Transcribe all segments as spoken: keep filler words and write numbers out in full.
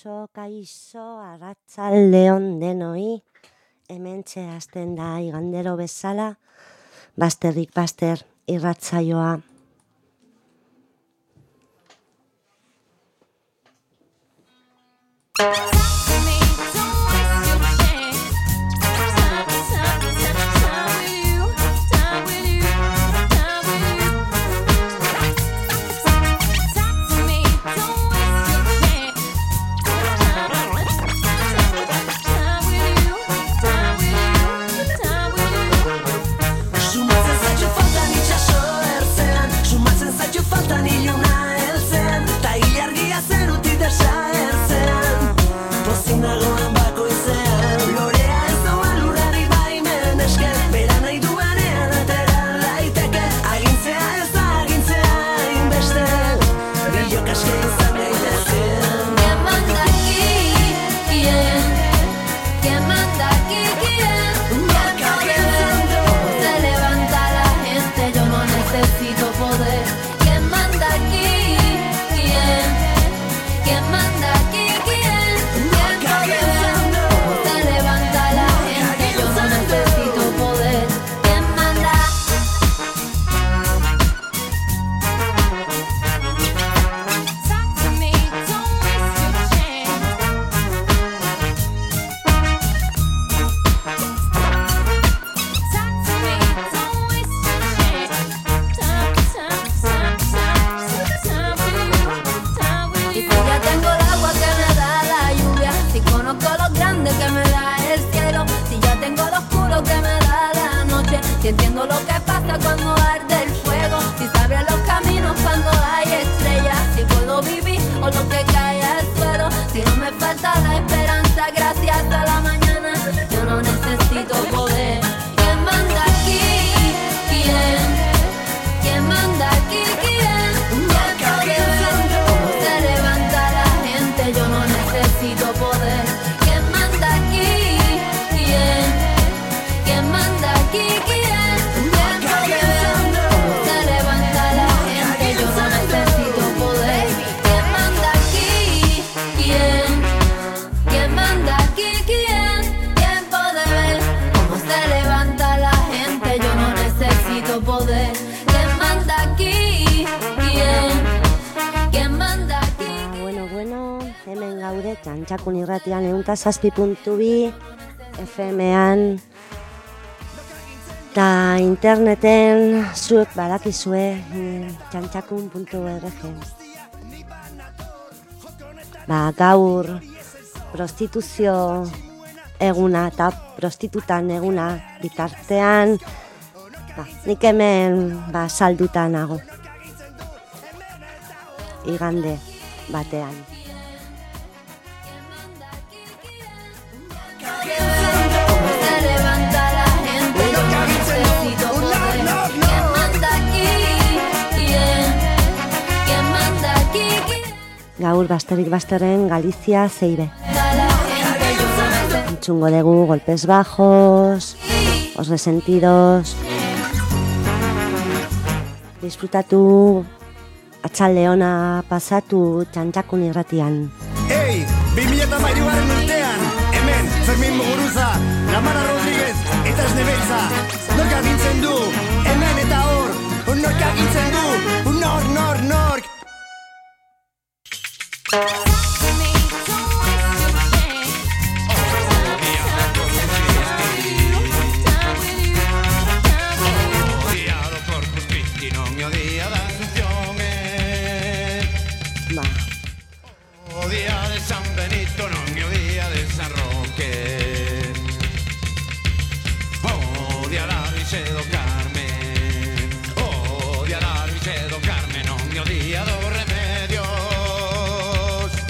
Kaixo, kaixo, arratsaldeon denoi. Hementxe hasten da igandero bezala, bazterrik bazter irratsaioa. Txantxakun irratian ehunta zazpi puntu bi F M-an eta interneten zuek badakizue txantxakun puntu org. Ba, gaur prostituzio eguna eta prostitutan eguna bitartean, ba, nik hemen ba, salduta nago igande batean. Gaur bazterik bazterren Galizia zeire. Entzungo dugu golpes bajos, os resentidos. Disfrutatu atxalde ona pasatu txantxakun irratian. Ei, bi mila hamairugarren urtean, hemen, Fermin Muguruza, Lamara Rodriguez eta Esnebeltza. Nork agintzen du, hemen eta hor, nork agintzen du, nor, nor, nork. Carmen, non mi odia dos remedios.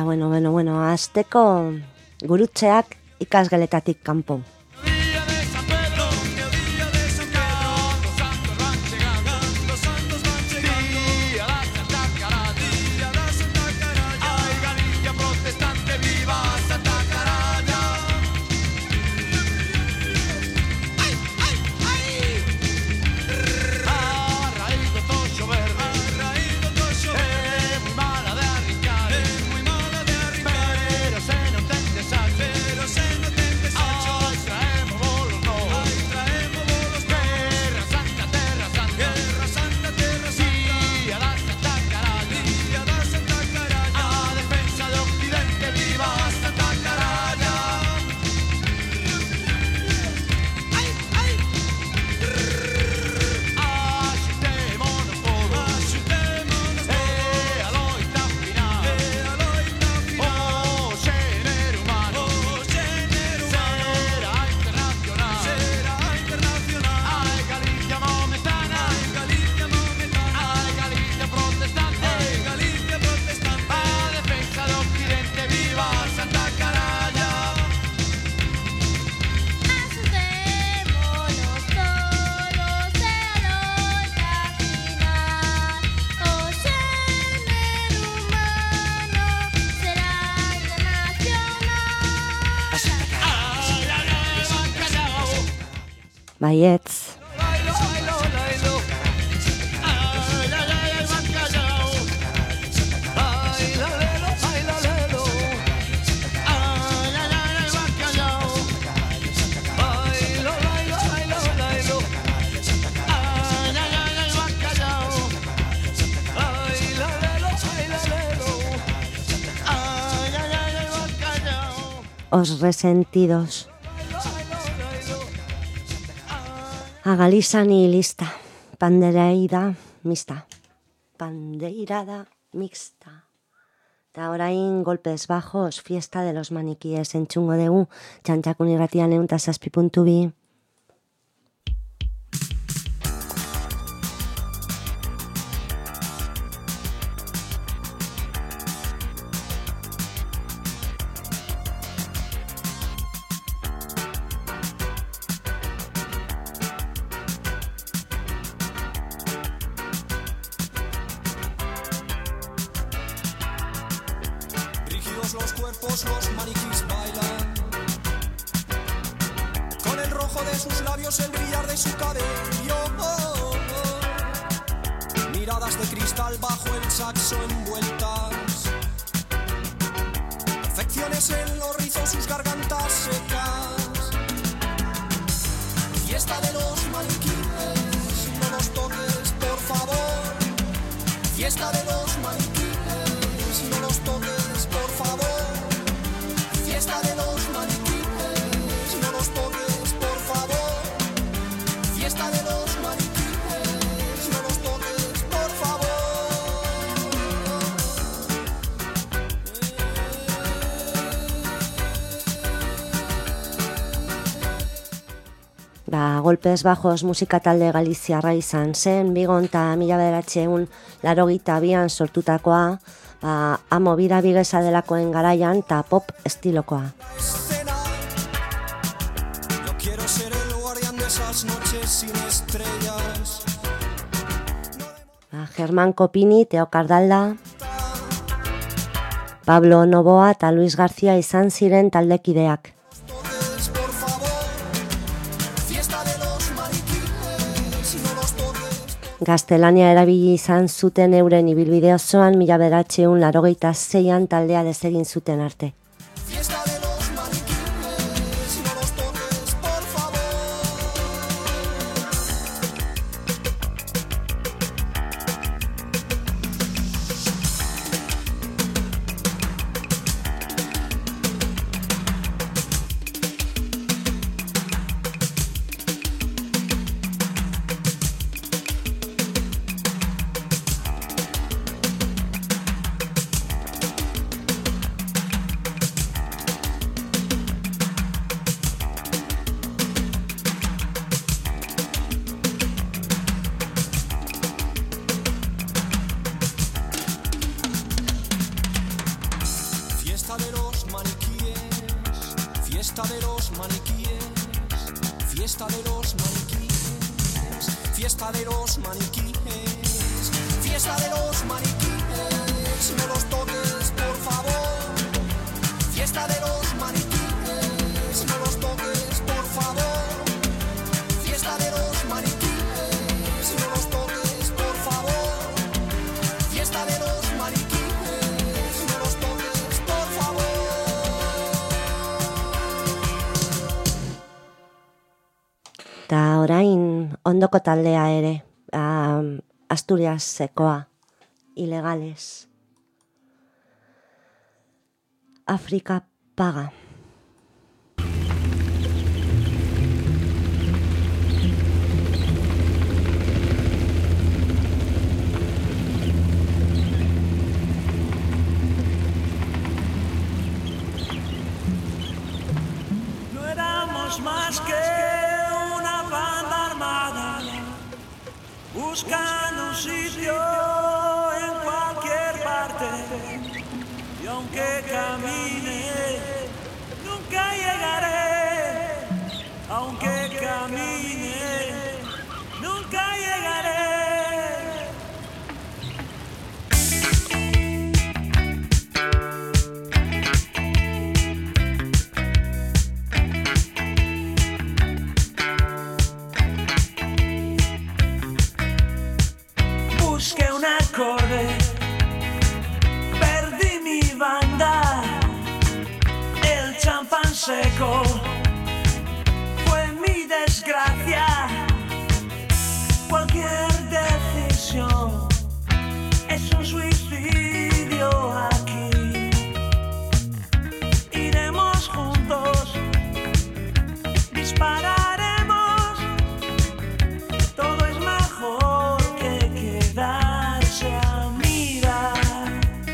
bueno, bueno, bueno, azteko gurutzeak ikasgeletatik kanpo. Baietz. Os resentidos. Agaliza ni lista, pandereida mixta, pandeirada mixta. Eta orain golpes bajos, fiesta de los maniquíes entzungo dugu, txantxakun irratian ehun eta zazpi puntu bi. Los cuerpos, los maniquís bailan, con el rojo de sus labios, el brillar de su cabello, oh, oh. Miradas de cristal bajo el saxo envueltas, perfecciones en los rizos, sus gargantas secas. Fiesta de los maniquíes, no los toques, por favor. Fiesta de los maniquíes, no los toques, por favor. Fiesta de los maniquíes, no los toques, por favor. Fiesta de los maniquíes, no los toques, por favor. Ba, golpes bajos musika talde galiziarra izan zen, bigon eta mila bederatziehun laurogeita bian sortutakoa, ba, amo bira bigeza delakoen garaian eta pop estilokoa. Ba, Germán Kopini, Teo Kardalda, Pablo Novoa eta Luis García izan ziren taldekideak. Gaztelania erabili izan zuten euren ibilbide osoan mila bederatziehun laurogeita seian taldea desegin zuten arte. Fiesta de los maniquíes, fiesta de los maniquíes, fiesta de los maniquíes, no los toques por favor. Fiesta de los maniquíes, no los toques por favor. Fiesta de los maniquíes, no los toques por favor. Fiesta de los maniquíes, no los toques por favor. Ta orain ondoko taldea ere, um, Asturiasekoa, Ilegales. África paga. No éramos más que una banda armada, buscando un sitio en cualquier parte. Y aunque camine, nunca llegaré. Aunque camine, nunca llegaré. Busqué un acorde, perdí mi banda, el champán seco fue mi desgracia. Cualquier decisión es un suicidio aquí. Iremos juntos, dispararemos, todo es mejor que quedarse a mirar.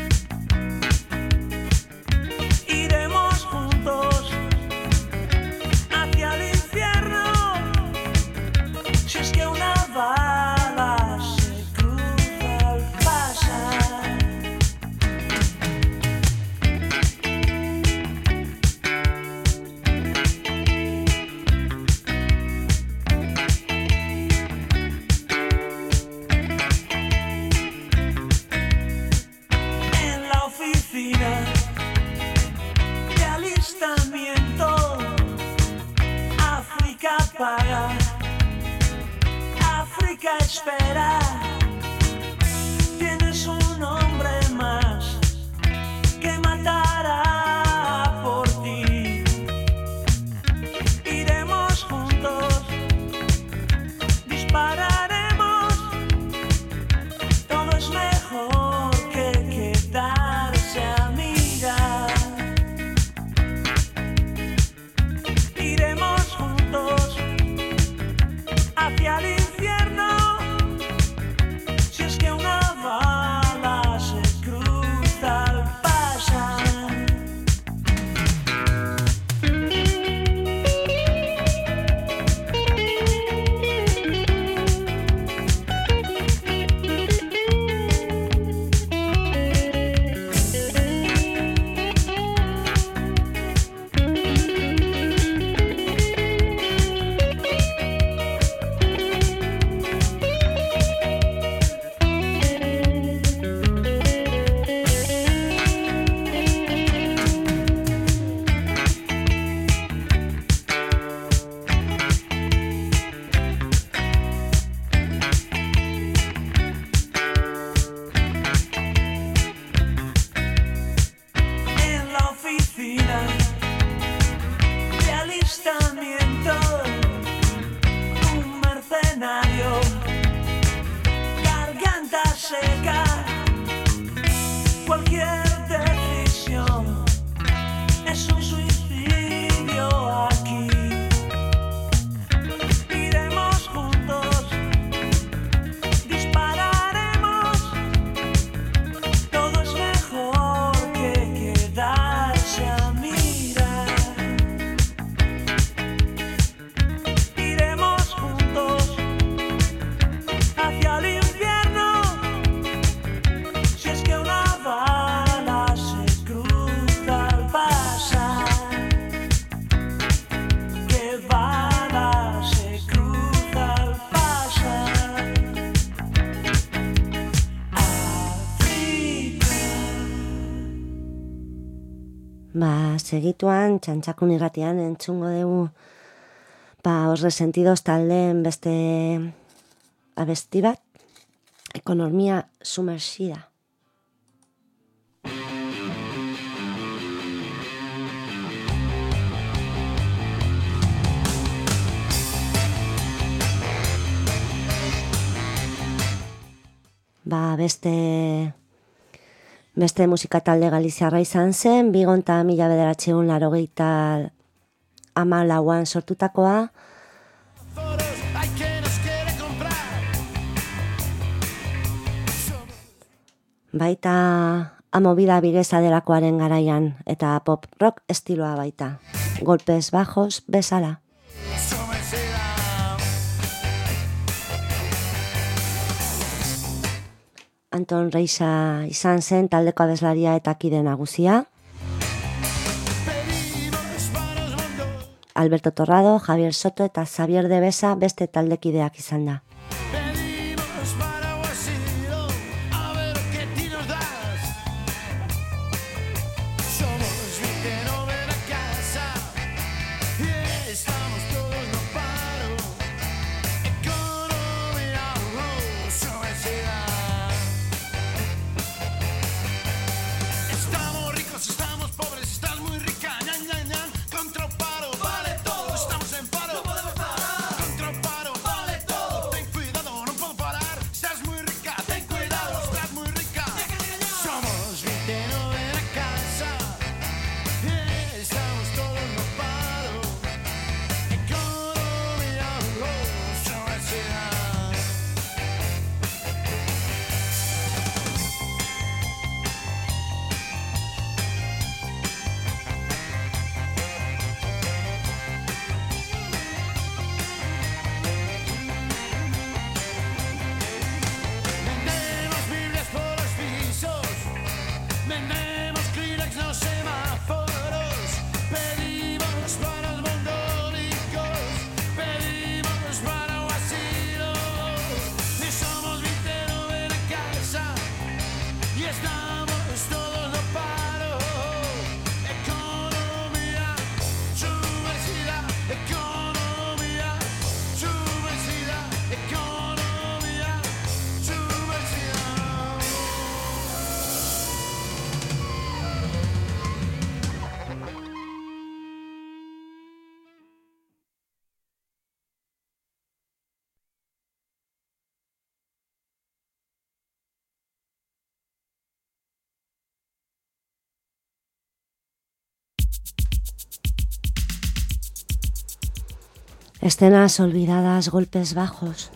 Iremos juntos hacia el infierno, si es que una bala se cruza al pasar. En la oficina de alistamiento, África paga, África espera. Tienes un hombre más que matará por ti. Iremos juntos, dispararemos, todo es mejor que quedarse a mirar. Iremos juntos hacia el infierno, Ba, segituan, txantxakun irratian entzungo dugu, ba, Os Resentidos taldeen beste abesti bat, Ekonomia Sumergida. Ba, beste... Beste musika talde galiziarra izan zen, bigonta mila bederatzeun larogeita hamalauan sortutakoa. Baita amovida bigeza delakoaren garaian eta pop rock estiloa baita. Golpes bajos bezala. Anton Reixa izan zen taldeko abeslaria eta kide nagusia. Alberto Torrado, Javier Soto eta Xavier de Besa beste taldekideak izan da. Escenas olvidadas, golpes bajos.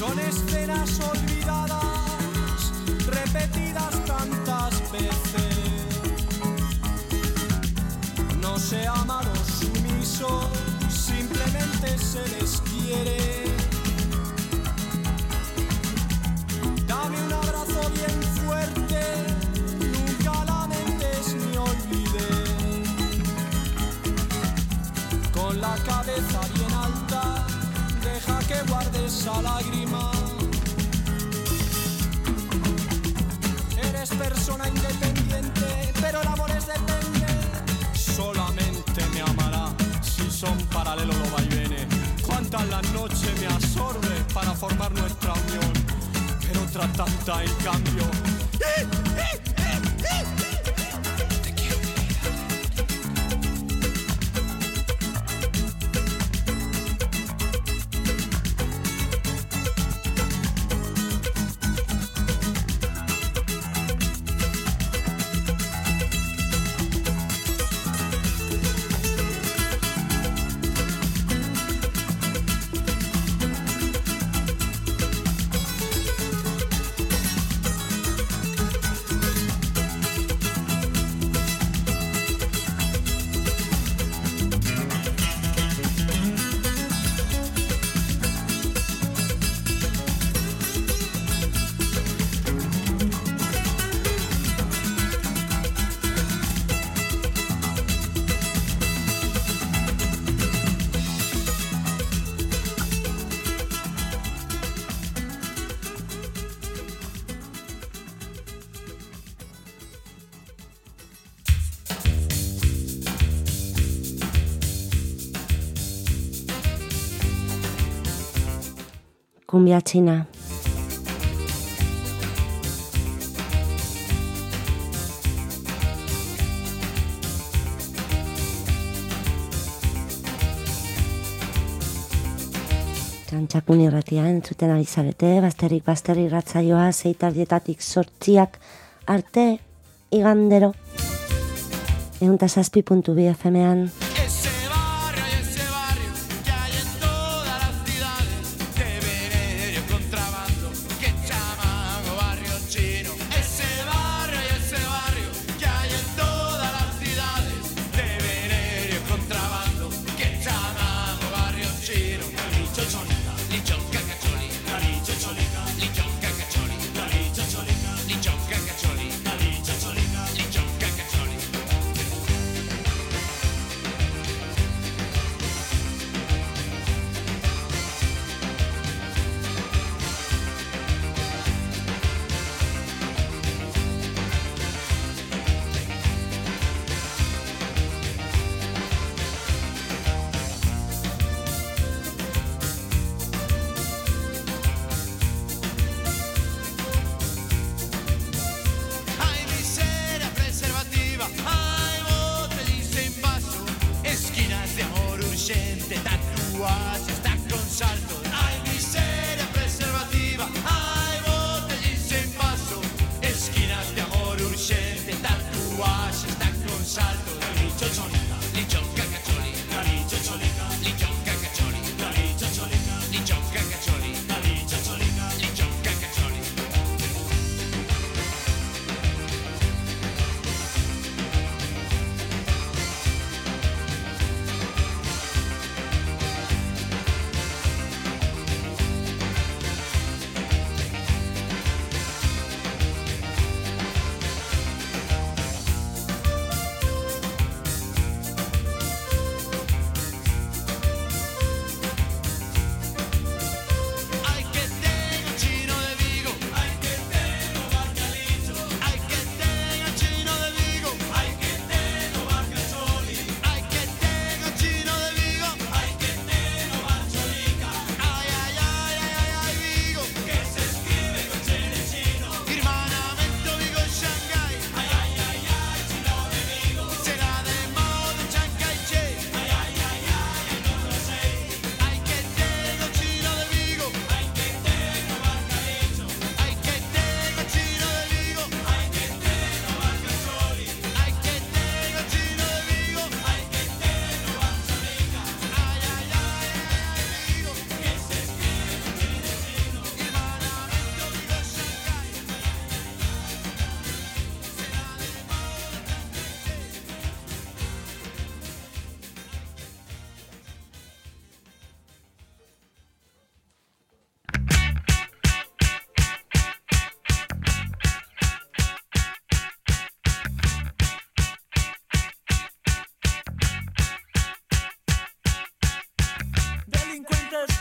Son escenas olvidadas, repetidas tantas veces. No se ama a los sumisos, simplemente se les quiere. Dame un abrazo bien fuerte, nunca lamentes ni olvides. Con la cabeza bien alta, deja que guarde esa lágrima. Eres persona independiente, pero el amor es depende. Solamente me amará si son paralelos los vaivenes. Cuántas las noches me absorbe para formar nuestra unión, pero otra tanta en cambio. Cumbia china. Txantxakun irratia entzuten ari zarete, bazterrik bazterrik ratzaioa zeitardietatik sortziak arte igandero. Eunta zazpi puntu bi F M-an.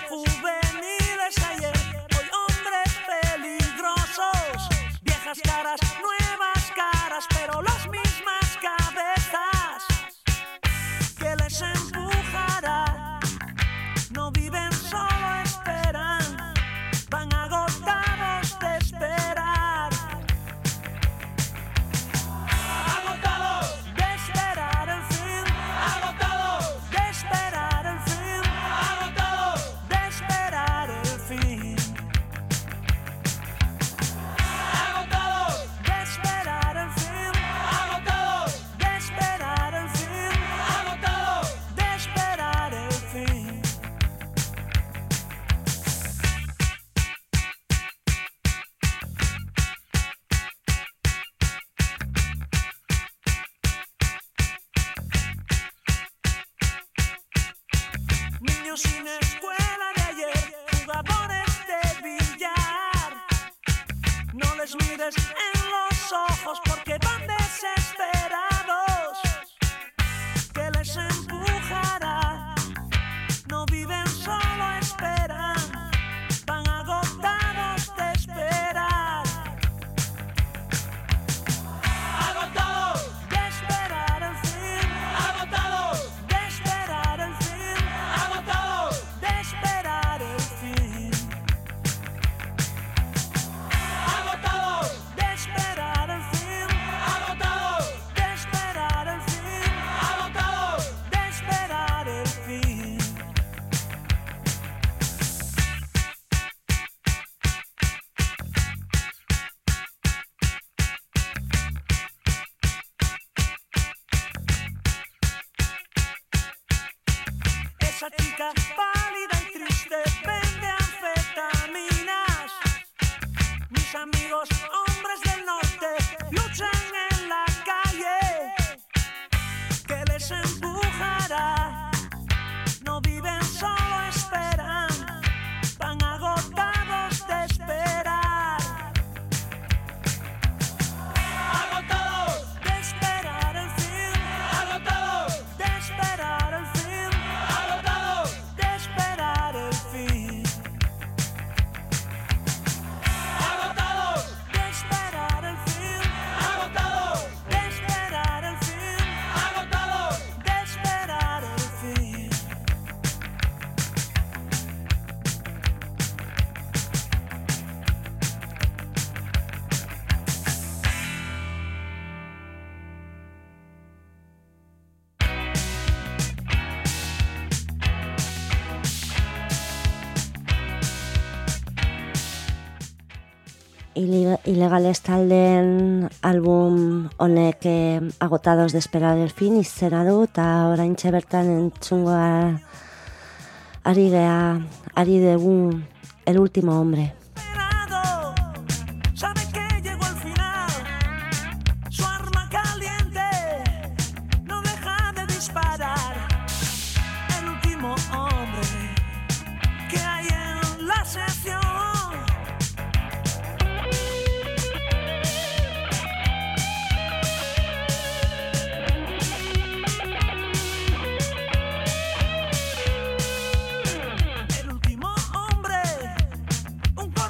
juveniles de ayer, hoy hombres peligrosos, viejas caras, nuevas caras, pero las mismas cabezas que les empujará. No viven, solo esperan, van agotados de esperar. Agotados de esperar el fin. Agotados de esperar el fin. Agotados de esperar el fin. Agotados de esperar el fin. Agotados de esperar el fin. Agotados de esperar el fin. Niños sin escuela de ayer, jugadores de billar. No les mires en los ojos porque van desesperados. Que les empujará. No viven, solo esperan. Van agotados de esperar. Agotados de esperar el fin. Agotados de esperar el fin. Agotados de esperar el fin. Agotados de esperar el fin. Agotados de esperar el fin. Agotados de esperar el fin. Esa chica pálida y triste vende anfetaminas. Mis amigos hombres del norte luchan en la calle. Que les empujará. No viven, solo esperan. Van agotados de esperar. Agotados de esperar el fin. Agotados de esperar el fin. Agotados de esperar el fin. Agotados de esperar el fin. Agotados de esperar el fin. Agotados de esperar el fin. Ile- Ilegales taldeen album honek eh, agotados de esperar el fin izena du, eta oraintxe bertan entzungoa ari gea, ari dugu El último hombre. Esperado, sabe que llegó el final. Su arma caliente no deja de disparar. El último hombre que hay en la sesión. El último hombre, un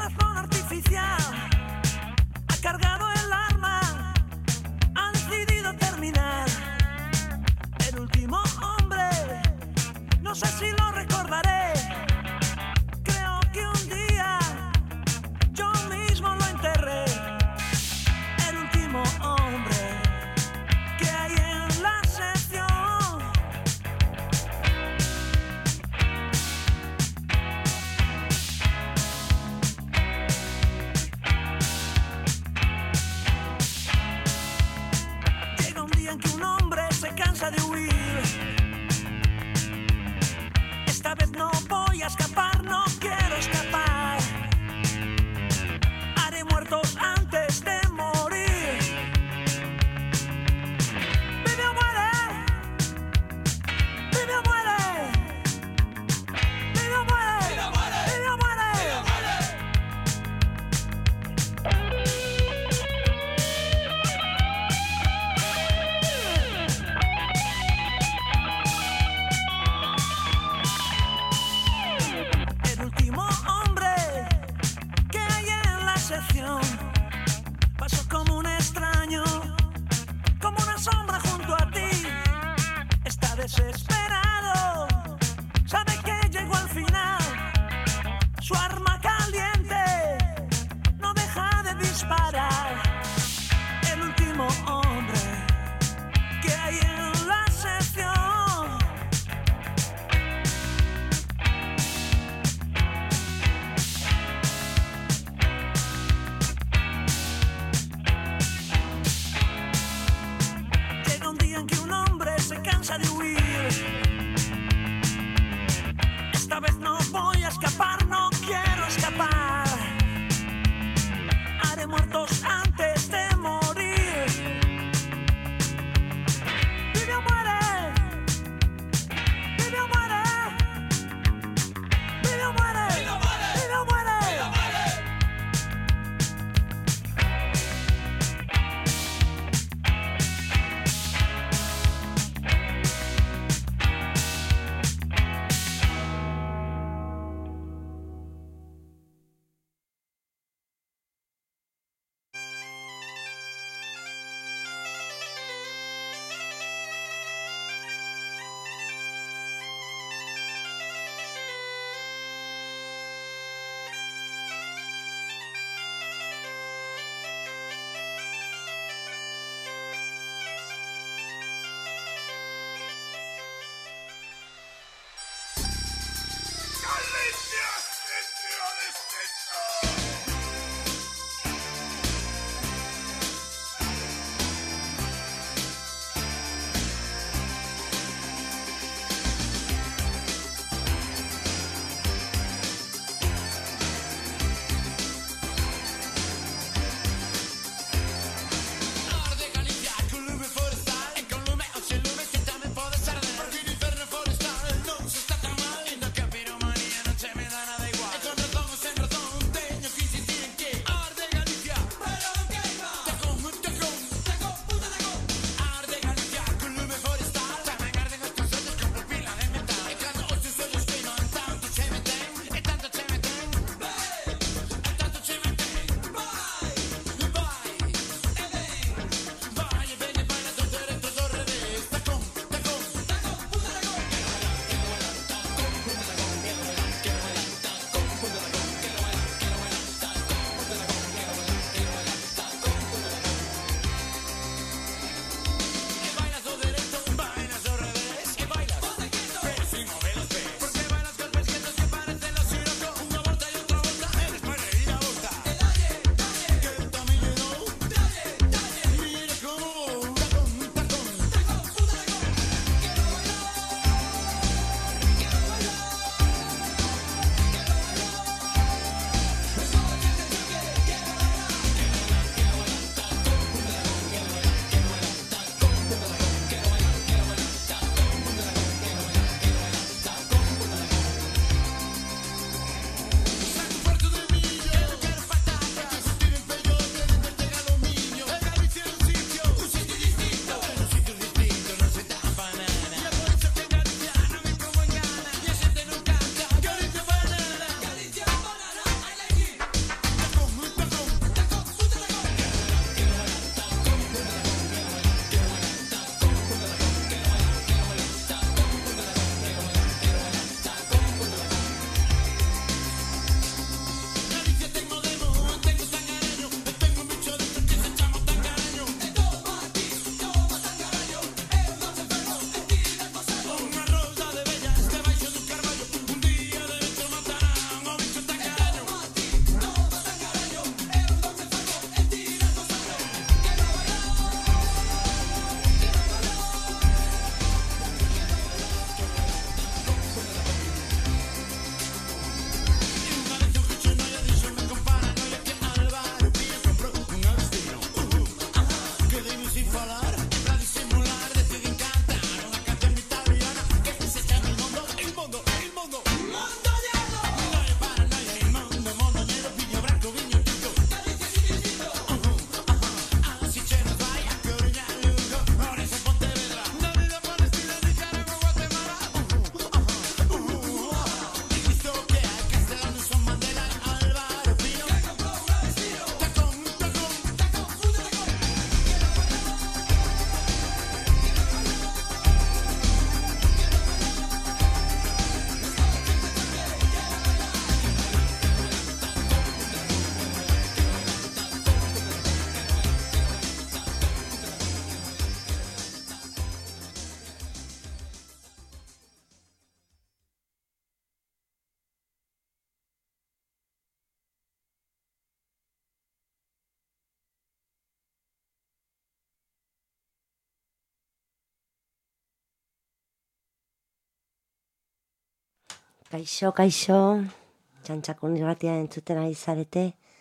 Kaixo, kaixo, txantxakun irratia entzuten ari zarete,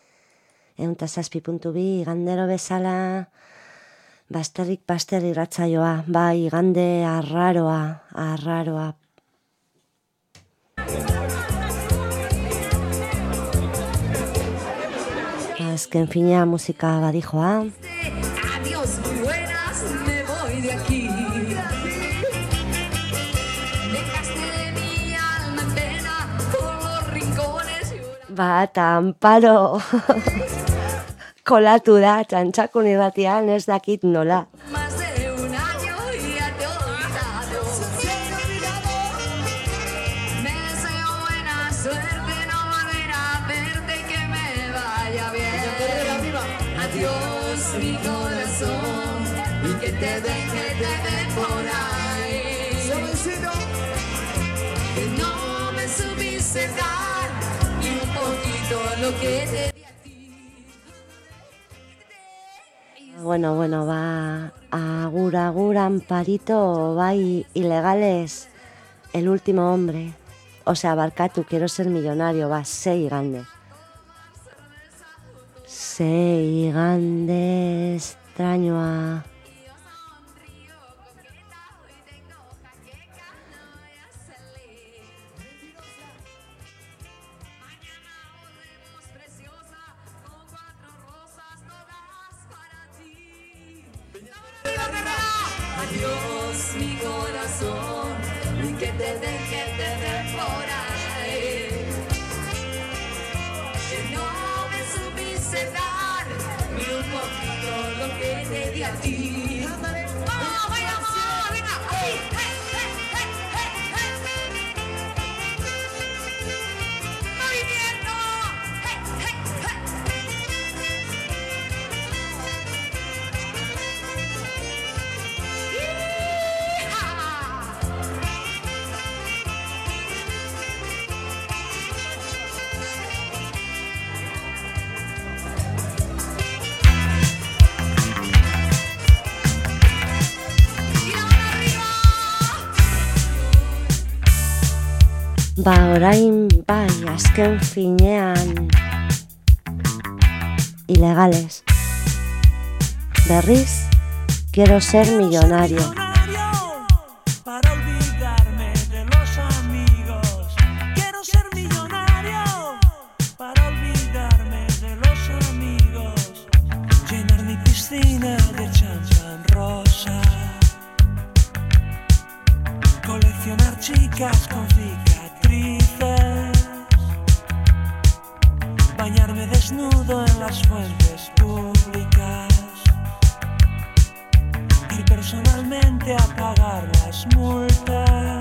eunta zazpi puntu bi, igandero bezala, basterrik baster irratzaioa, bai, igande arraroa, arraroa. Azken fina musika badijoa. Adiós, muy buenas, me voy de aquí. Ba, eta Amparo kolatu da, txantxakun irratian ez dakit nola. Más de un año y ya te he olvidado. Me deseo buena suerte, no volver a verte y que me vaya bien. Adiós, mi corazón, y que te deje de ver por ahí. Que no me supiste dar. lo que te di a ti. Bueno, bueno, va agur, agur, Amparito, bai, ilegales, el último hombre. O sea, barkatu, quiero ser millonario, va, sei gande. Sei gande, extrañoa. Adiós mi corazón y que te den, que te den por ahí. Que no me supiste dar ni un poquito lo que te di a ti. ¡Vamos, vayamos! ¡Venga! ¡Hey, hey, hey, hey, hey, hey! ¡Movimiento! ¡Hey, hey, hey! Ba, orain bai, azken finean, ilegales. Berriz, quiero ser millonario. Para olvidarme de los amigos. Quiero ser millonario para olvidarme de los amigos. Llenar mi piscina de champán rosa. Coleccionar chicas con cicatrices. Bañarme desnudo en las fuentes públicas. Ir personalmente a pagar las multas.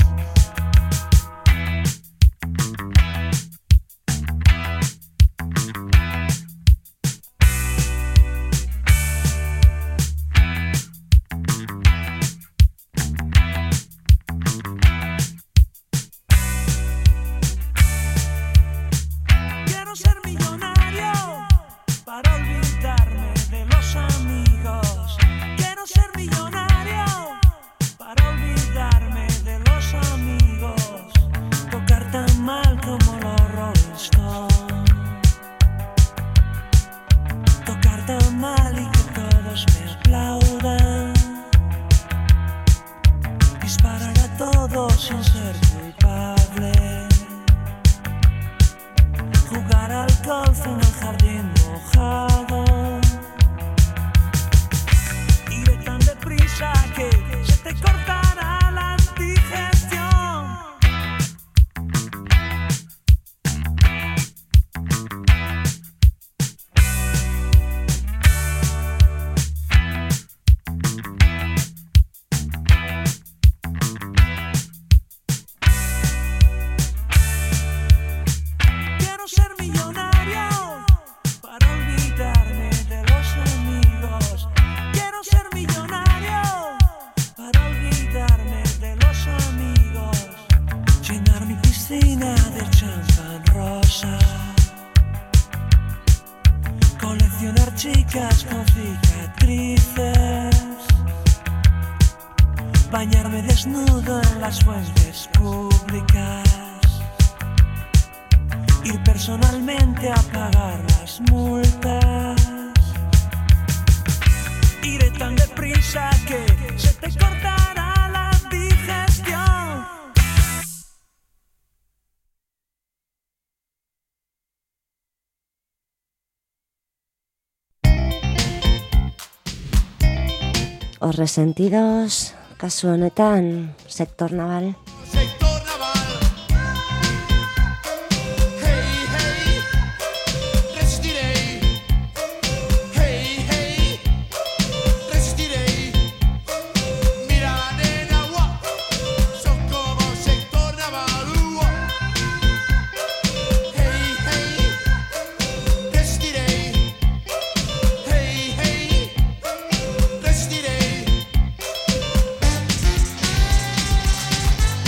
Quiero ser millonario para olvidarme de los amigos. Quiero ser millonario para olvidarme de los amigos. Tocar tan mal como los Rolling Stones. Tocar tan mal y que todos me aplaudan. Disparar a todos sin ser culpable. Jugar al golf en el jardín mojado. Iré tan deprisa que se te cortará la digestión. Quiero ser millonario para olvidarme de los amigos. Quiero ser millonario para olvidarme de los amigos. Llenar mi piscina de champán rosa. Coleccionar chicas con cicatrices. Bañarme desnudo en las fuentes públicas. Ir personalmente a pagar las multas. Iré tan deprisa que se te cortará la digestión. Os resentidos, kasu honetan, sektor naval. Sector naval. Hey, hey, resistiré. Hey, hey, resistiré. Mira, nena, guau, son como sector naval. Guau. Hey, hey, resistiré. Hey, hey, resistiré.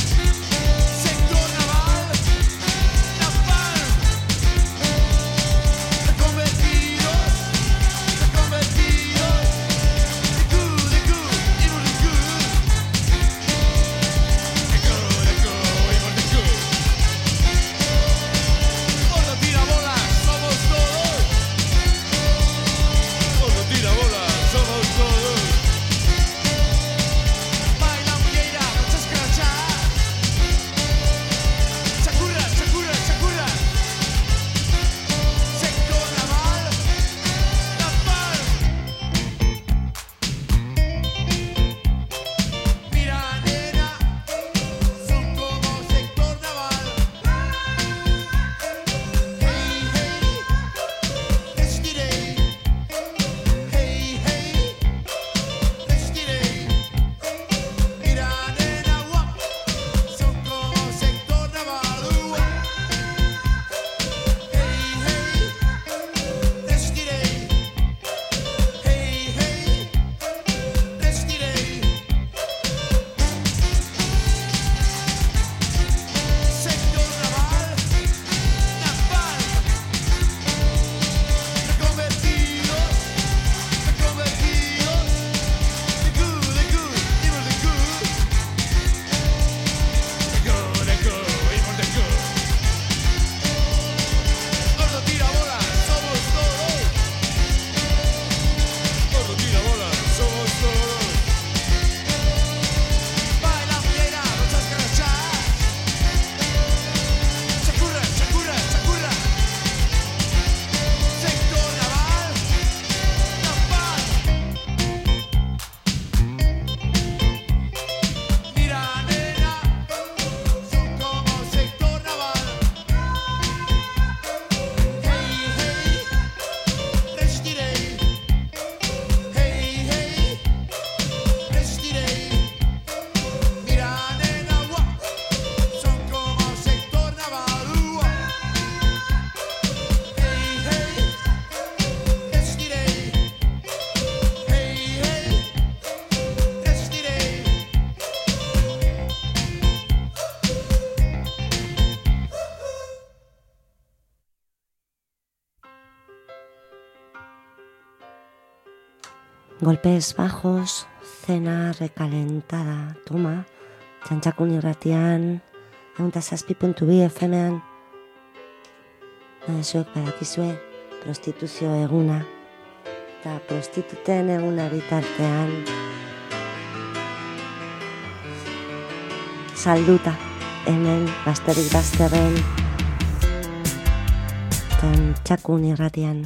Golpes bajos, cena recalentada. Toma, Txantxakun irratian, egun eta zazpi puntu bi F M-an. Zuek badakizue, prostituzio eguna eta prostituten eguna bitartean salduta hemen bazterik bazterren Txantxakun irratian.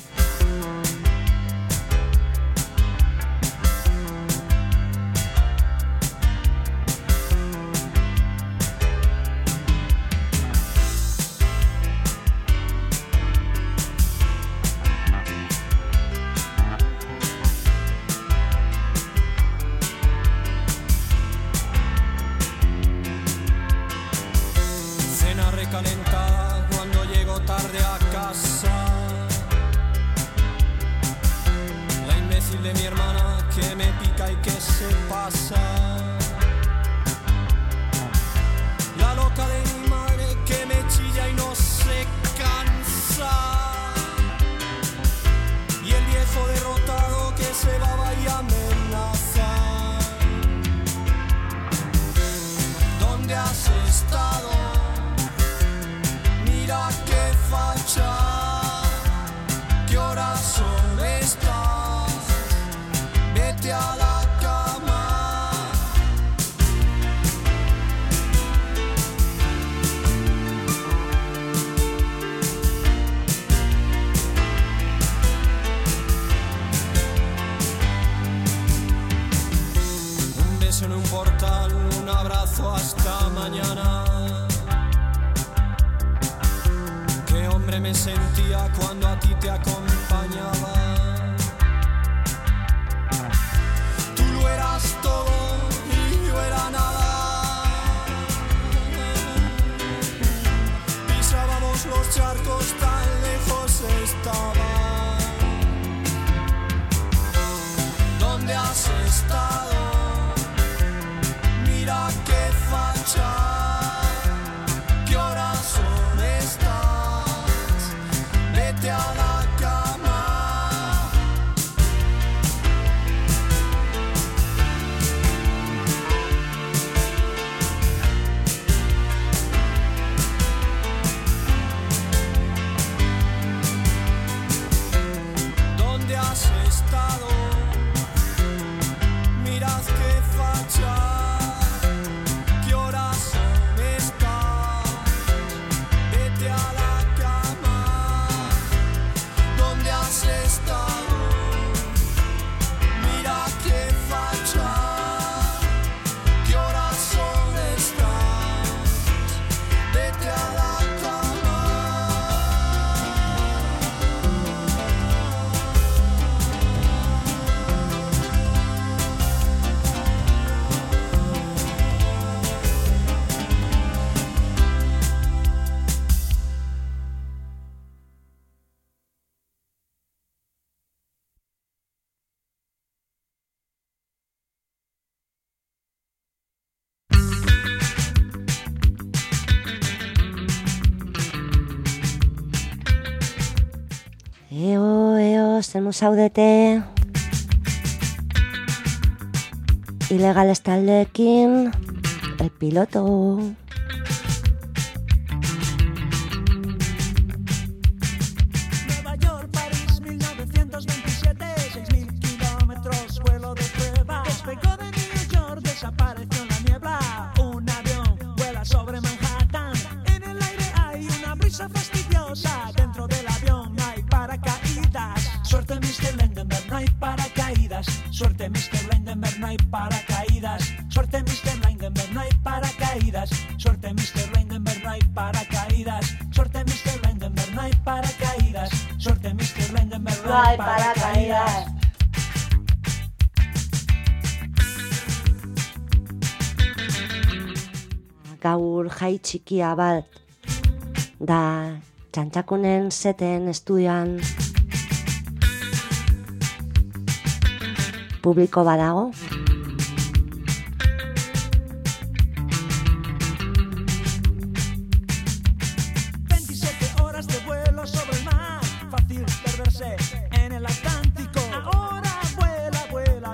Eo, eo, zenmu zaudete Ilegal taldeekin El piloto. Nueva York, París, mil novecientos veintisiete, seis mil kilómetros, vuelo de prueba. Despegó de New York, desapareció en la niebla. Un avión vuela sobre Manhattan. En el aire hay una brisa fastidiosa. Dentro del avión hay paracaídas. Suerte, mister Lendenberg, no hay paracaídas. Suerte, mister Lendenberg, no hay paracaídas. Suerte, mister Lendenberg, no hay paracaídas. Suerte, mister Lendenberg, no hay paracaídas. Suerte, mister Lendenberg, no hay paracaídas. Suerte, mister Lendenberg, no hay paracaídas. Gaur jai txikia bat da Txantxakunen seten estudioan publiko badago. veintisiete horas de vuelo sobre el mar, fácil perderse en el Atlántico. Ahora vuela, vuela,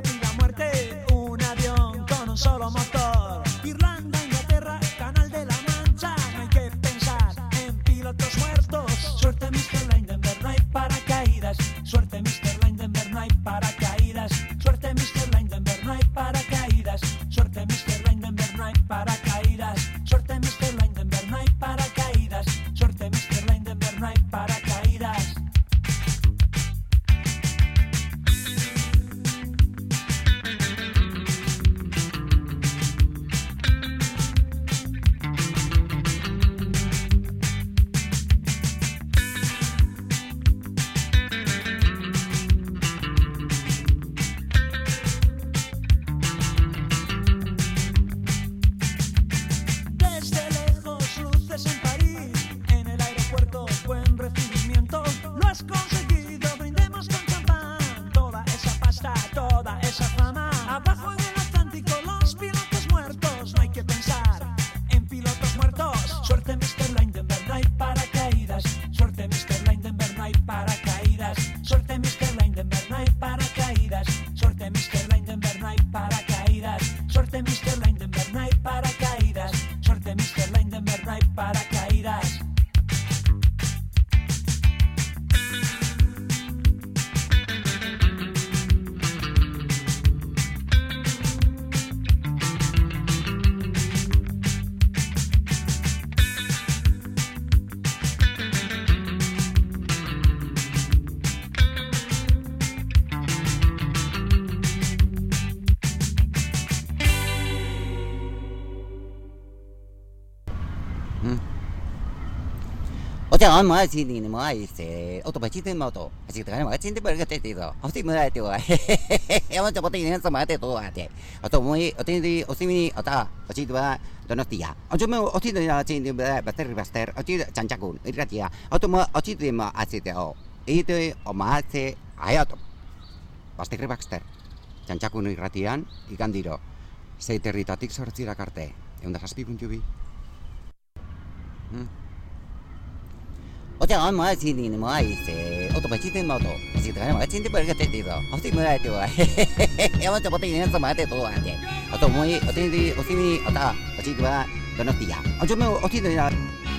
お茶はまあ、しにもあいせ、おとばちてもと、あちてかね、まあ、ちんでばがててと、おてもらえては、へへへへ、やまちゃぼてね、さまてとあて、あともい、おてんで、おせみに、おた、おちては、どのティア、おちょも、おてでな、ちんでば、ばてるばしてる、おちちゃんちゃくん、いらティア、あとも、おちてもあせてお、いて、おませ、あやと、ばしてるばしてる、ちゃんちゃくんいらティアン、いかんでろ、せてりたてくそらつらかて、えんださすぴぶんじゅび。うん。お茶はまあ、しにもあいせ、おとばちてもと、あちてかね、まあ、ちんでばがててと、おてもらえては、へへへへ、やまちゃぼてね、さまてとあて、あともい、おてんで、おせみに、おた、おちては、どのティア、おちょも、おてでな、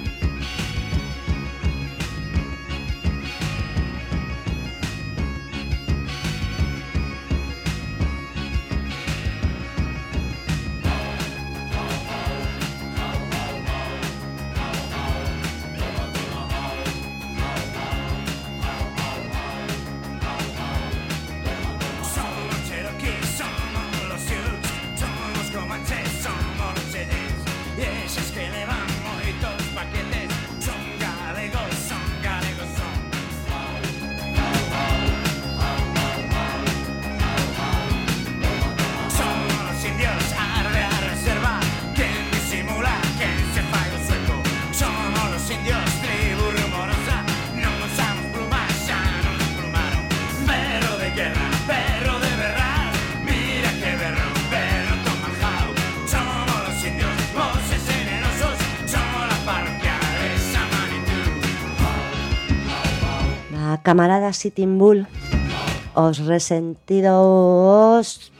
Camarada Sitting Bull, os resentidos.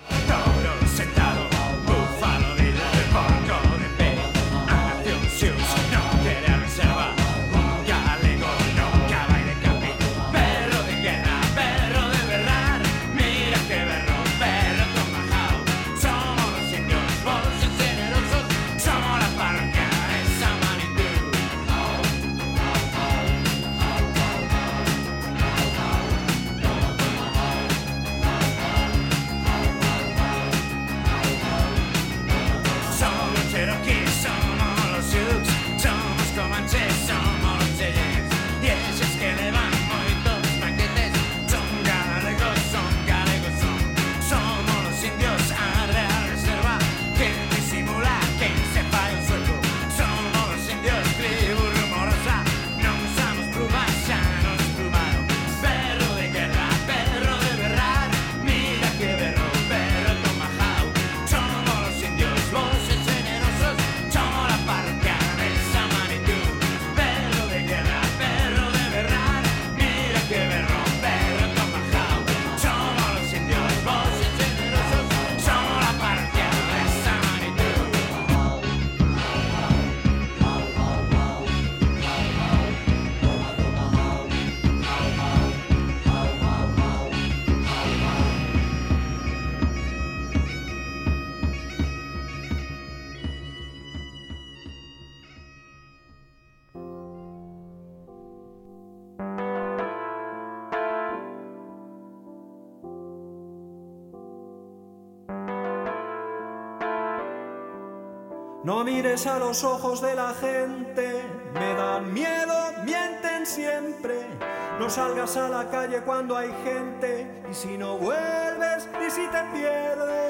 No mires a los ojos de la gente, me dan miedo, mienten siempre. No salgas a la calle cuando hay gente, y si no vuelves, y si te pierdes.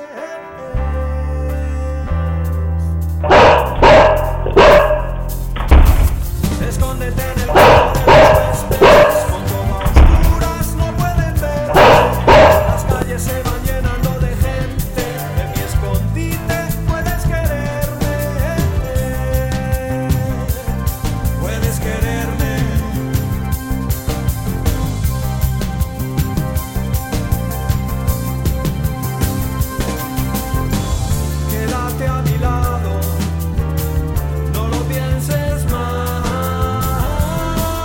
Escóndete en el cuarto de los huéspedes, con todo a oscuras no pueden ver. Las calles se van llenando de gente, en mi escondite puedes quererme, puedes quererme. Quédate a mi lado, no lo pienses más.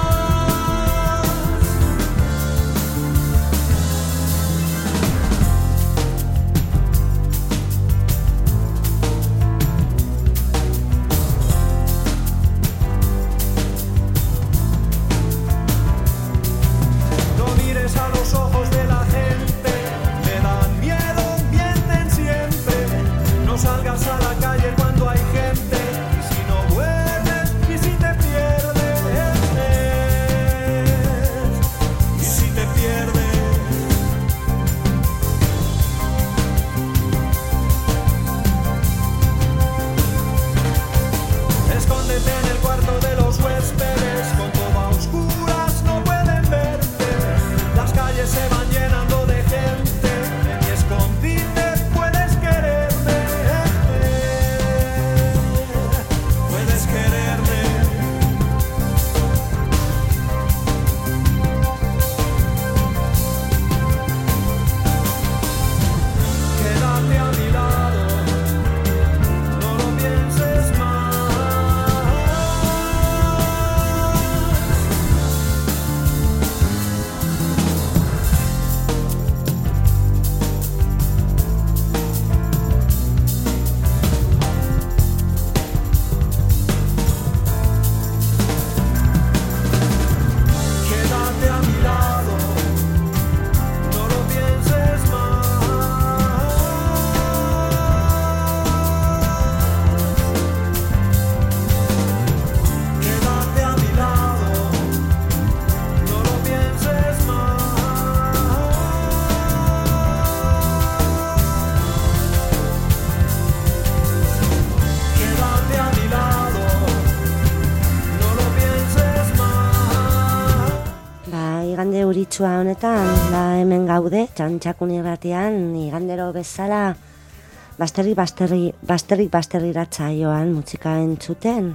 euritsua honetan, da hemen gaude, Txantxakun irratian, igandero bezala, basterrik basterri, basterrik basterri ratzaioan mutzika entzuten.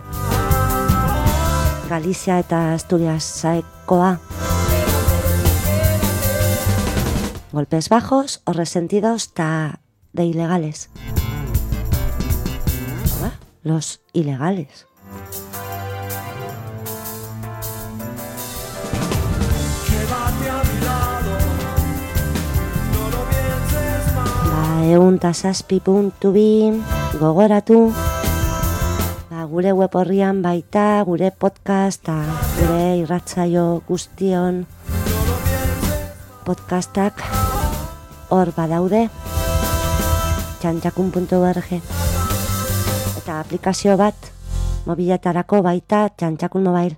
Galizia eta Asturias saekoa. Golpes bajos o resentidos ta de ilegales. ¿Ah? Los ilegales. Ba, egun ta zazpi puntu bi, gogoratu. Ba, gure web horrian baita, gure podcast, ta gure irratzaio guztion podcastak hor badaude, txantxakun puntu org. Eta aplikazio bat, mobiletarako baita, Txantxakun Mobile.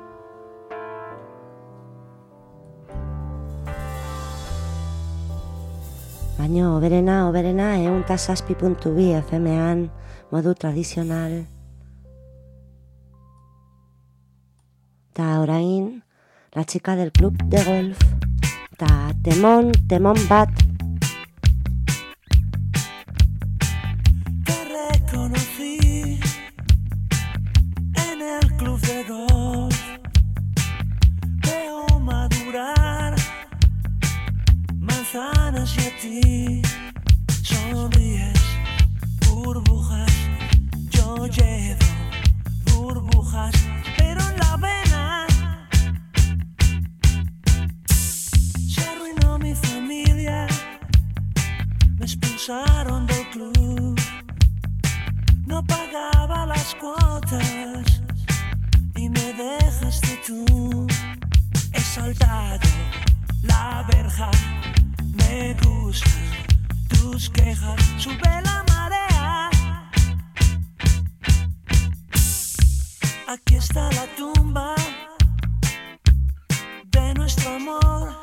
Baina, oberena, oberena, egun ta zazpi puntu bi F M-an, modu tradizional. Ta orain, la chica del club de golf. Ta temón, temón bat. Te reconocí en el club de golf. Veo madurar manzanas y a ti sonríes. Burbujas, yo llevo burbujas, pero en la vena se arruinó mi familia, me expulsaron del club, no pagaba las cuotas y me dejaste tú. He saltado la verja, me gustan tus quejas, sube la marea. Aquí está la tumba de nuestro amor,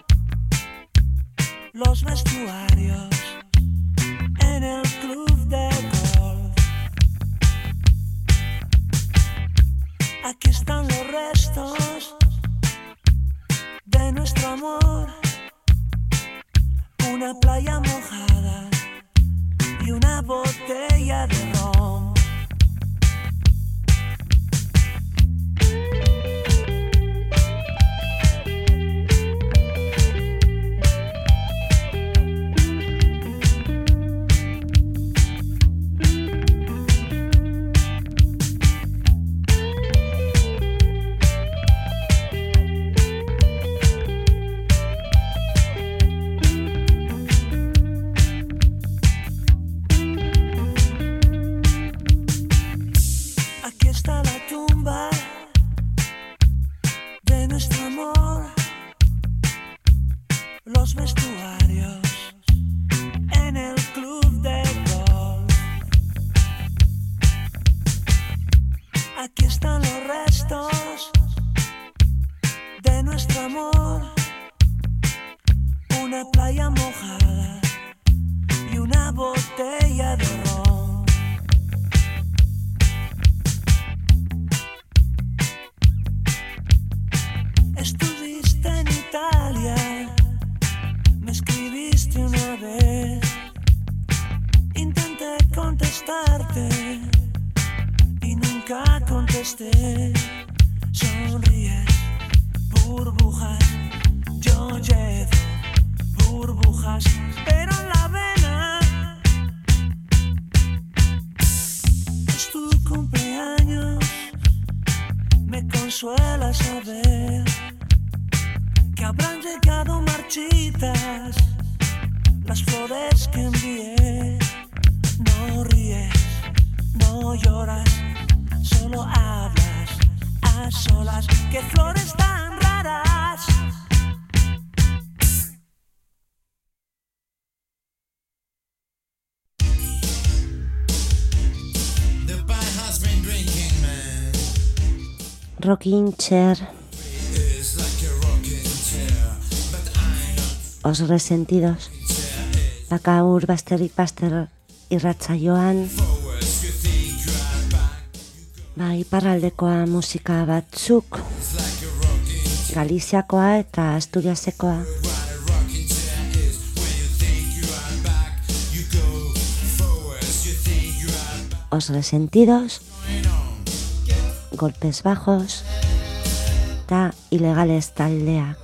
los vestuarios en el club de golf. Aquí están los restos de nuestro amor, una playa mojada y una botella de ron. Los vestuarios en el club de golf. Aquí están los restos de nuestro amor, una playa mojada y una botella de ron. Estuviste en Italia, me escribiste una vez, intenté contestarte y nunca contesté. Sonríes, burbujas, yo llevo burbujas, pero en la vena. Es tu cumpleaños, me consuela saber que habrán llegado marchitas las flores que envié. No ríes, no lloras, solo hablas a solas. ¡Qué flores tan raras! The bar has been drinking, man. Rocking Chair. It's like a rocking chair, but I don't. Os resentidos. Bakaur basterik baster irratzaioan. Ba, iparraldekoa musika batzuk. It's like a rocking Galiziakoa eta Asturiasekoa. Os Resentidos, Golpes Bajos eta Ilegales taldea.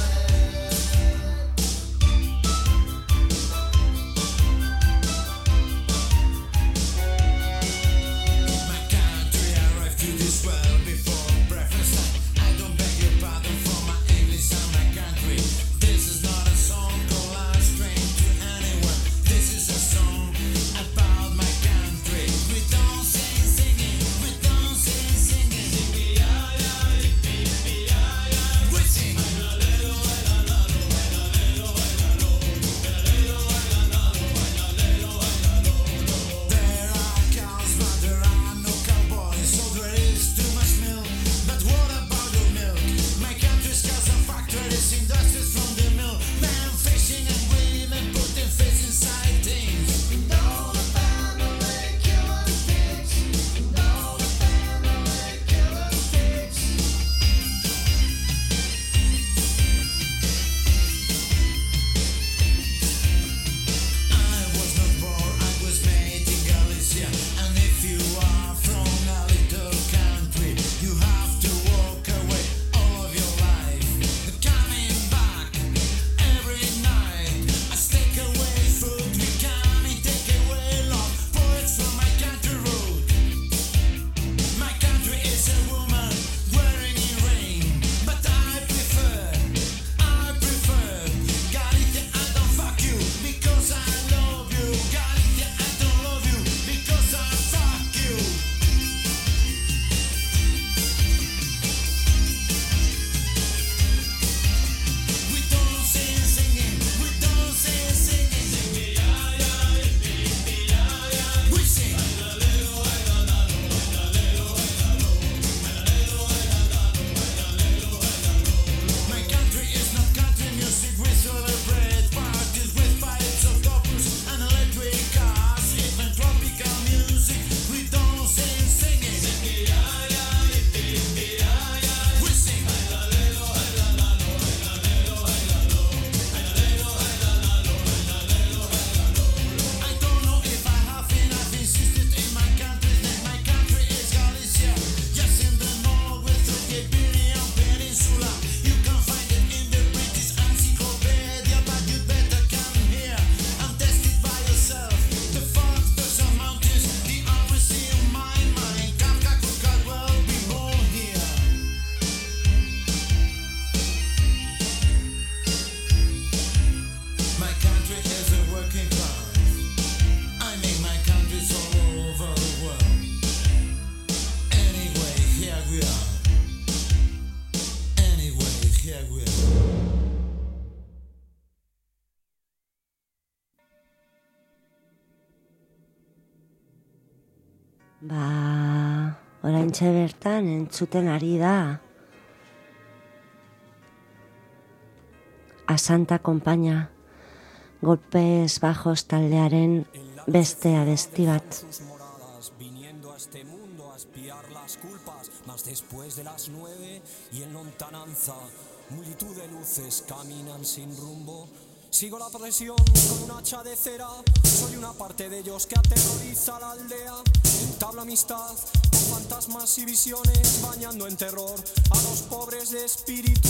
Ba, oraintxe bertan entzuten ari da A Santa Compaña, Golpes Bajos taldearen beste abesti bat. Viniendo a este mundo a espiar las culpas, mas después de las nueve y en lontananza, multitud de luces caminan sin rumbo. Sigo la procesión con un hacha de cera, soy una parte de ellos que aterroriza la aldea. Entablo amistad con fantasmas y visiones, bañando en terror a los pobres de espíritu.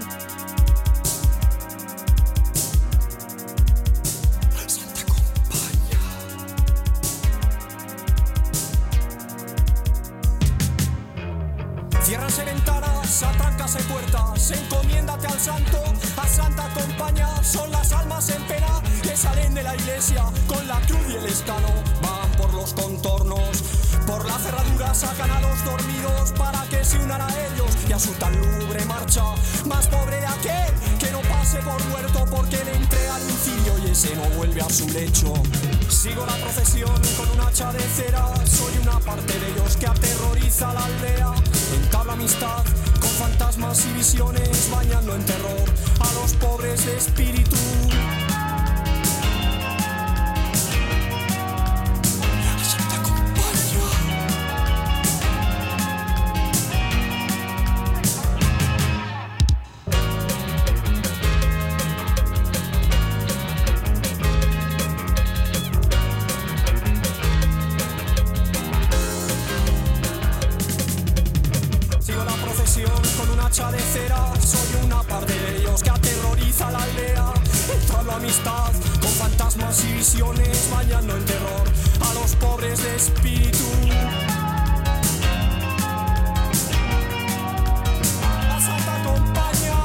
Ciérrase ventanas, atráncase puertas, encomiéndate al santo, a Santa Compaña. Son las almas en pena que salen de la iglesia con la cruz y el escano. Van por los contornos, por la cerradura sacan a los dormidos para que se unan a ellos y a su tan lúgubre marcha. Más pobre de aquel que no pase por muerto porque le entrega al incidio y ese no vuelve a su lecho. Sigo la procesión con un hacha de cera, soy una parte de ellos que aterroriza la aldea. Entablo amistad con fantasmas y visiones, bañando en terror a los pobres de espíritu. amistad, con fantasmas y visiones bañando en terror a los pobres de espíritu. La Santa Compañía.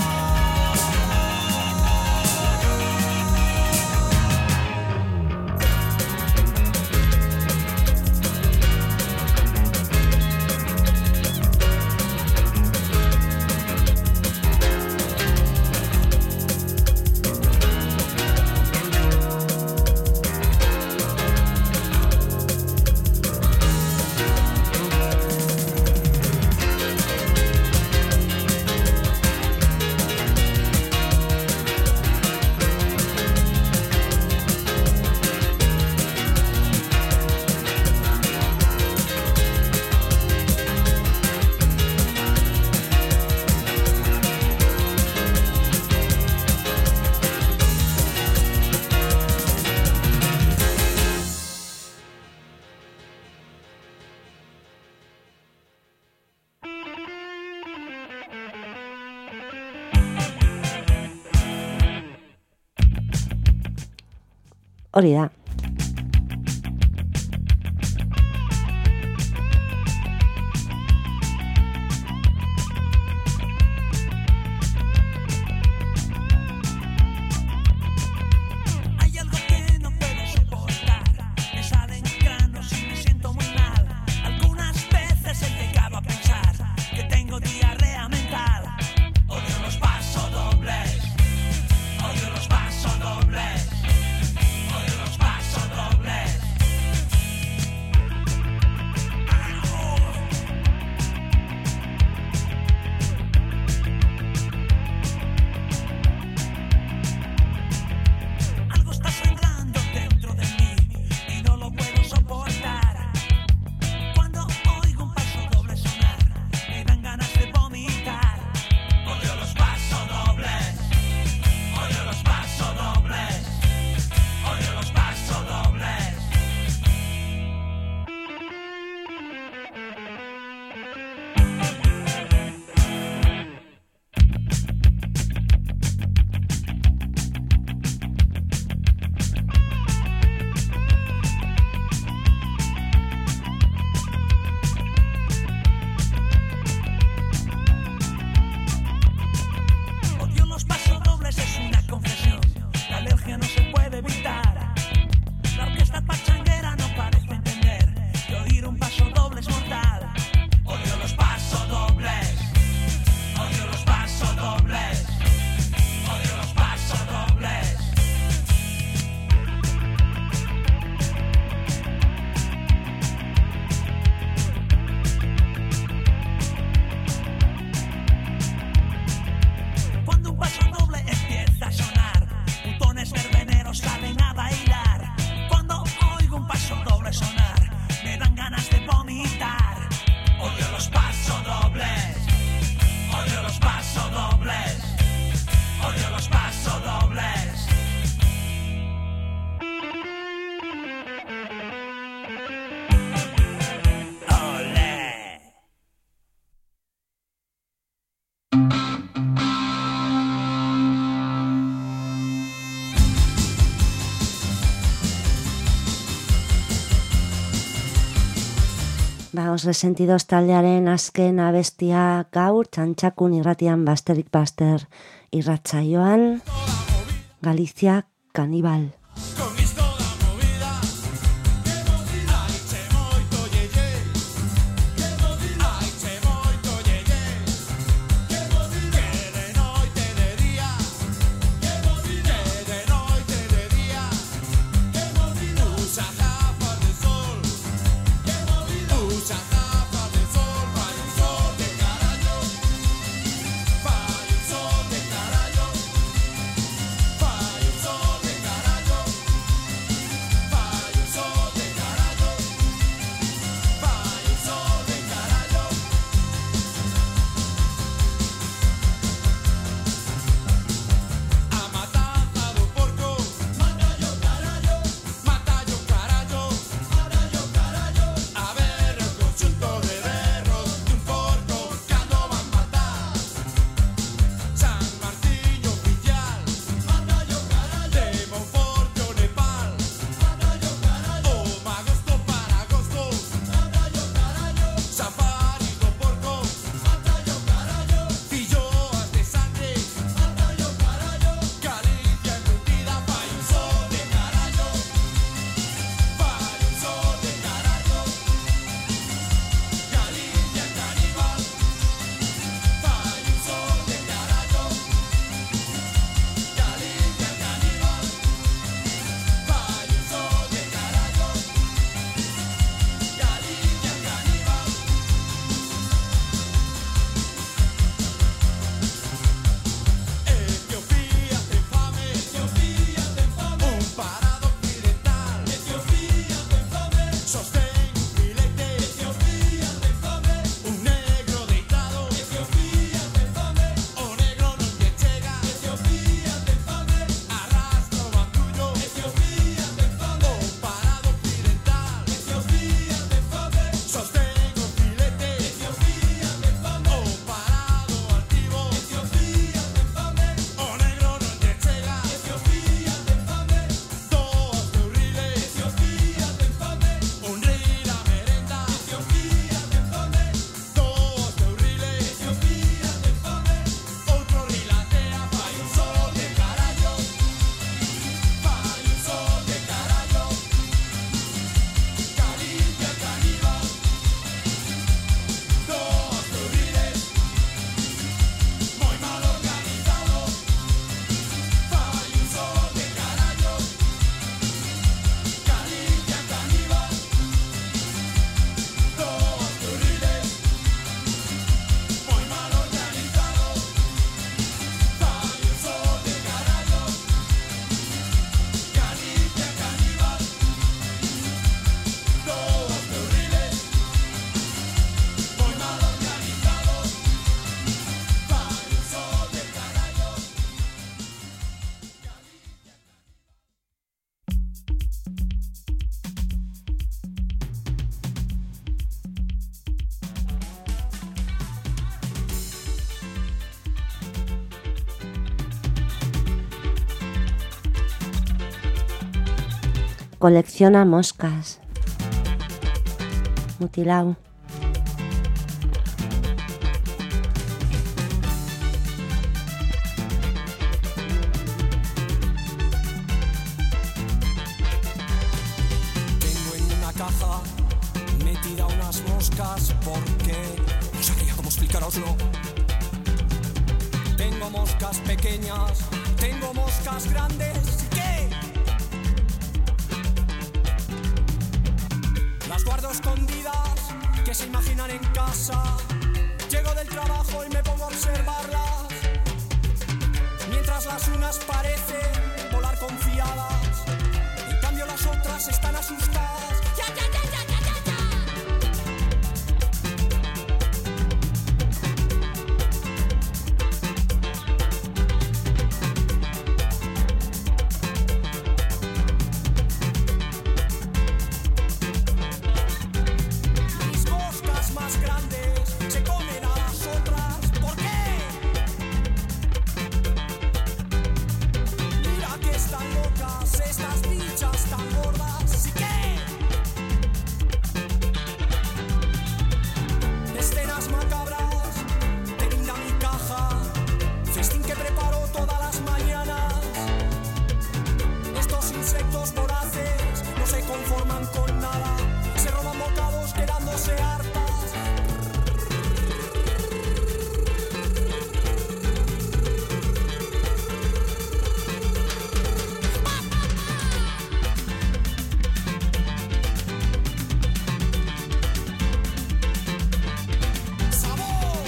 Hori da. Hay algo que no puedo soportar, me salen granos y me siento muy mal. Algunas veces he llegado a pensar que tengo diarrea mental. Odio los pasodobles, odio los pasodobles. Os resentidos taldearen azken abestia gaur txantxakun irratian Basterik Baster irratsaioan, Galizia Kanibal. Fai un sol de carallo. colecciona moscas. Mutilao. Tengo en una caja metida unas moscas porque no sabría cómo explicároslo. Tengo moscas pequeñas, tengo moscas grandes. ¿Qué? Las guardo escondidas, que se imaginan en casa. Llego del trabajo y me pongo a observarlas, mientras las unas parecen volar confiadas, en cambio las otras están asustadas. ¡Ya, ya, ya, ya, ya, ya, ya! Mis moscas más grandes se comen a las otras. ¿Por qué? Mira que están locas estas bichas tan gordas. ¿Sí qué? Escenas macabras te brinda mi caja, festín que preparo todas las mañanas. Estos insectos voraces no se conforman con nada, se roban bocados quedándose hartas. ¡Sabor!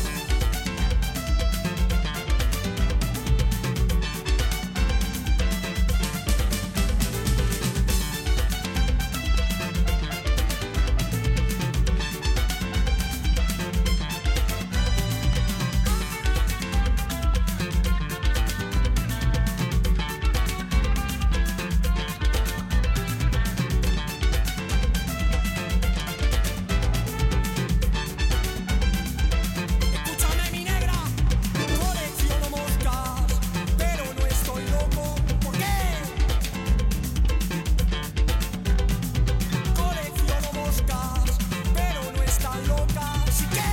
Escúchame mi negra, colecciono moscas, pero no estoy loco. ¿Por qué? Colecciono moscas, pero no están locas. ¿Sí qué?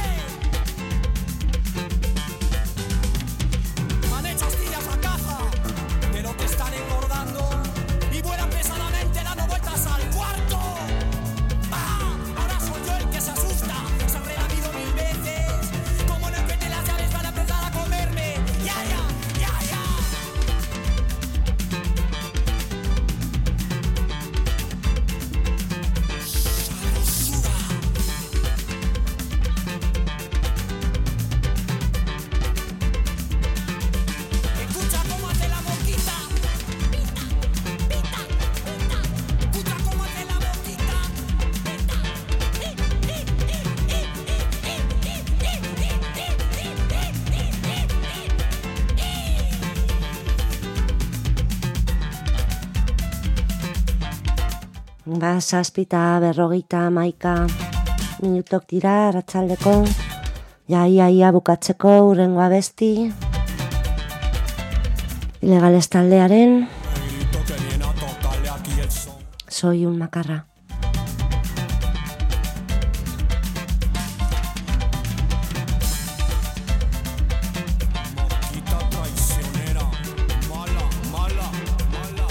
Han hecho astillas a caja, pero que están engordando y vuelan pesadamente dando vueltas al cuarto. ¡Ah! Ahora soy yo el que se asusta, se han relamido mil veces. Como no encuentre las llaves van a empezar a comerme. ¡Ya, ya, ya, ya! ¡Sabrosura! Escucha cómo hace la boquita. Pita, pita, pita. Escucha cómo hace la boquita. Pita. I, i, i, i, i, i, i, Ba, zazpita, berrogeita, maika minutok dira, arratsaldeko. Ja, ia, ia bukatzeko urrengo abesti. Ilegales taldearen, Grito que viene a tocarle aquí el son. soy un macarra. Mosquita traicionera, mala, mala, mala.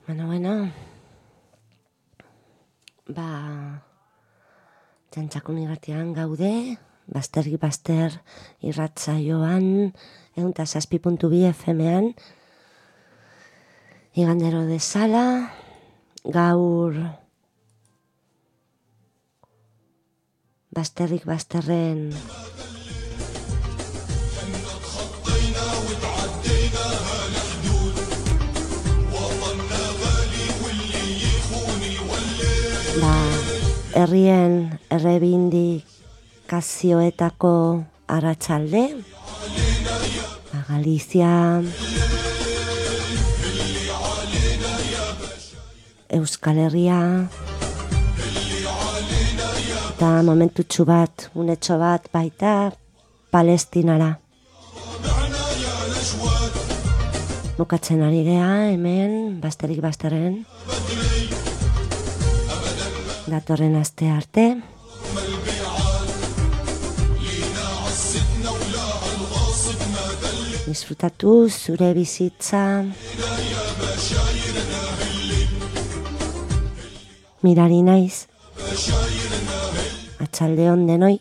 Bueno, bueno. Ba, Txantxakun irratian gaude, bazterrik bazter irratsaioan, ehunta zazpi puntu bi F M-an, igandero dezala, gaur bazterrik bazterren ba, herrien errebindikazioetako arratsalde, ba, Galizia, Euskal Herria, eta momentutxu bat, unetxo bat baita Palestinara. Bukatzen ari gea, hemen, bazterik bazterren, datorren aste arte. Disfrutatu zure bizitza. Mirari naiz. Atxalde on denoi.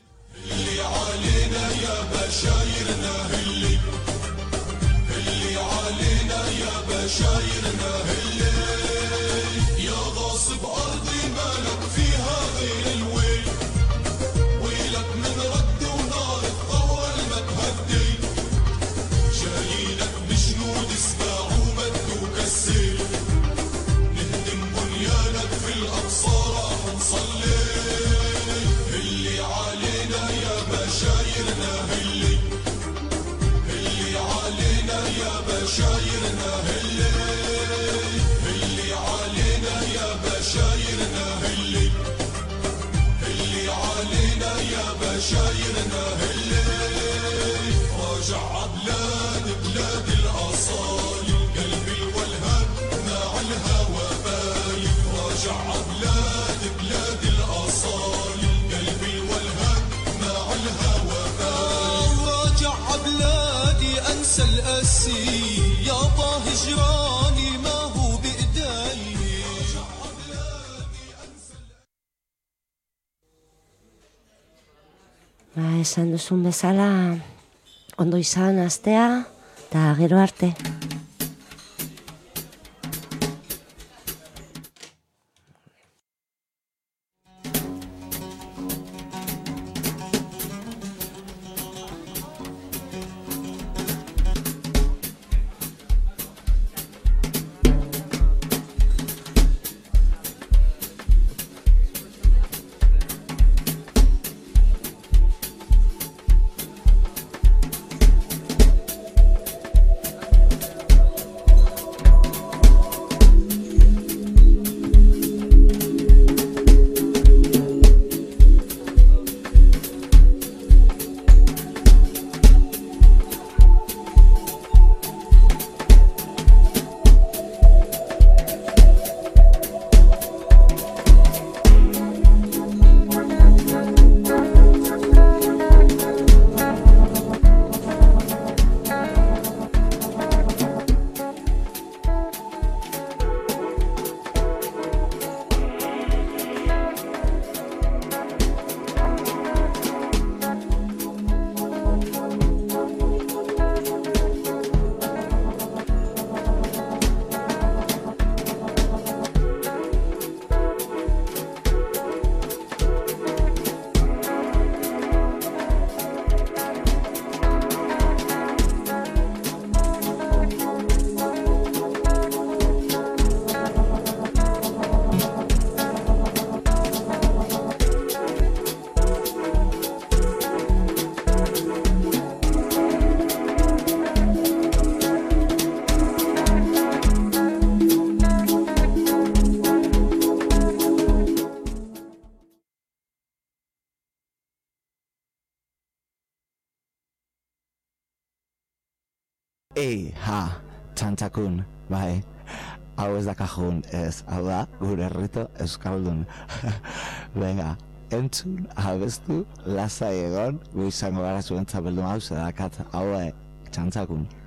Ba, esan duzun bezala, ondo izan astea, eta gero arte. Ei, ha, Txantxakun, bai, hau ez da kajun, ez, hau da, gure herrito euskaldun. Venga, entzun, abestu, lasai egon, gu izango gara zuen txapeldun hau, zedakat, hau, Txantxakun.